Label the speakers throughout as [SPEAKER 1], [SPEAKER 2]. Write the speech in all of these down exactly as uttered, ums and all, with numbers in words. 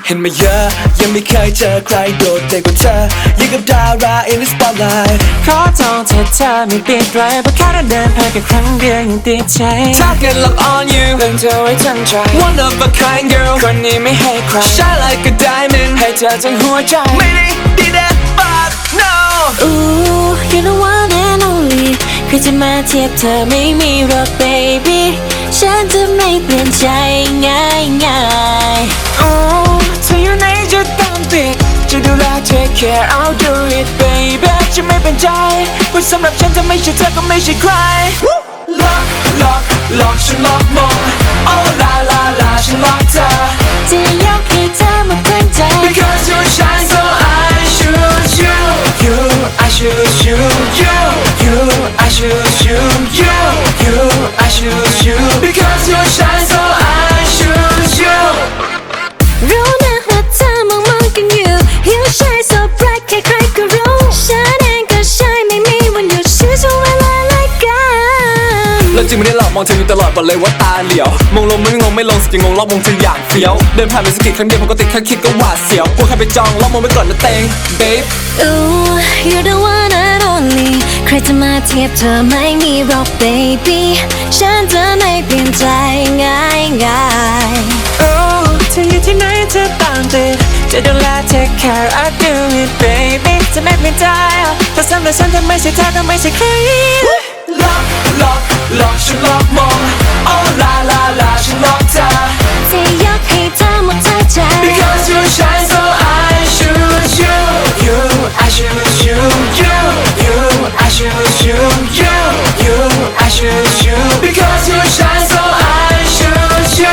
[SPEAKER 1] เห็นมาเยอะยังไม่เคยเจอใครโดดเด่นกว่าเธอยังกับดารา in the spotlight
[SPEAKER 2] ขอจองเธอเธอไม่ปิดไรเพราะแค่ได้เดินผ่านแค่ครั้งเดียวยังติดใจ
[SPEAKER 1] Target lock on you
[SPEAKER 2] เรื่องเธอไว้ทั้งใจ
[SPEAKER 1] One of a kind girl
[SPEAKER 2] คนนี้ไม่ให้ใคร
[SPEAKER 1] Shine like a diamond
[SPEAKER 2] ให้เธอทั้งหัวใจ
[SPEAKER 1] ไม่ได้ดีแน่ but no
[SPEAKER 3] Ooh you're the one and only ใครจะมาเทียบเธอไม่มีหรอก baby ฉันจะไม่เปลี่ยนใจง่ายง่าย
[SPEAKER 2] โอ้เธออยู่ไหนจะตามติดจะดูแล take care I'll do it baby จะไม่เป็นใจเพราะสำหรับฉันจะไม่ใช่เธอก็ไม่ใช่ใคร
[SPEAKER 1] Lock lock lock ฉันล็อกมอง Oh la la la ฉันล็อกเธอ
[SPEAKER 3] จะยกให้เธอมาตั้งใจ
[SPEAKER 1] Because you shine so I choose you You I choose you You You I choose you You You I choose you Because you shine so I choose you
[SPEAKER 3] รู้นะว่าเธอมองมองกันอยู่ You shine so bright ใครๆก็รู้ฉันเองก็ใช่ไม่มีวันหยุดชื่อช่วงเวลาเลยกัน
[SPEAKER 1] แล้วจริงไม่ได้หลอกมองเธออยู่ตลอดบอกเลยว่าตาเหลียวมองลงไม่งงไม่ลงสกิลงงรอบมองเธออย่างเฟี้ยวเดินผ่านไปสกิลครั้งเดียวผมก็ติดแค่คิดก็หวาดเสียวกลัวใครไปจองรอบมองไปก่อนนะเต็ง babe
[SPEAKER 3] Ooh you're the one and only ใครจะมาเทียบเธอไม่มีหรอก baby ฉันจะไม่เปลี่ยนใจง่ายง่าย
[SPEAKER 2] โอ้เธออยู่ที่ไหนเธอตามติดจะดูแล take care I'll do it baby จะไม่เปลี่ยนใจเพราะสำหรับฉันจะไม่ใช่เธอก็ไม่ใช่ใคร
[SPEAKER 1] Lock lock lock ฉันล็อกมอง Oh la la la ฉันล็อกเธอ
[SPEAKER 3] จะยกให้เธอหมดทั้งใจ
[SPEAKER 1] Because you shine so I choose you You I choose you You You I choose you You You I choose you Because you shine so I choose you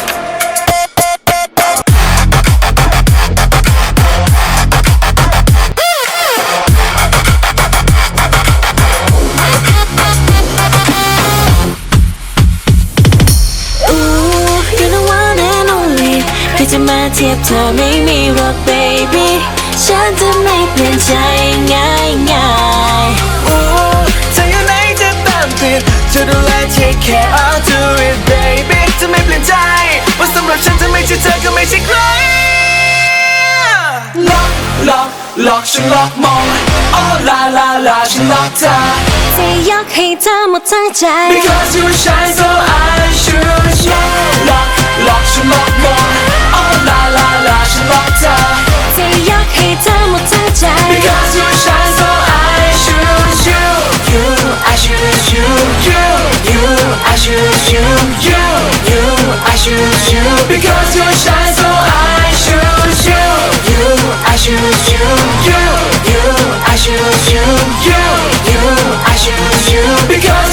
[SPEAKER 3] Ooh you're the one and only ใครจะมาเทียบเธอไม่มีหรอก baby ฉันจะไม่เปลี่ยนใจง่ายง่าย
[SPEAKER 1] โอ้เธออยู่ไหนจะตามติดจะดูแล take care I'll do it baby จะไม่เปลี่ยนใจว่าสำหรับฉันจะไม่ใช่เธอก็ไม่ใช่ใคร Lock lock lock ฉันล็อกมอง Oh la la la ฉันล็อกเธอ
[SPEAKER 3] จะยกให้เธอหมดทั้งใจ
[SPEAKER 1] Because you shine so I choose you Lock lock ฉันล็อกมอง Oh la la la ฉันล็อกเธอ
[SPEAKER 3] จะยกให้เธอหมดทั้งใจ
[SPEAKER 1] Because you shine so I choose you You I choose you You You I choose you You You I choose you Because you shine so I choose you You I choose you You You I choose you You You I choose you Because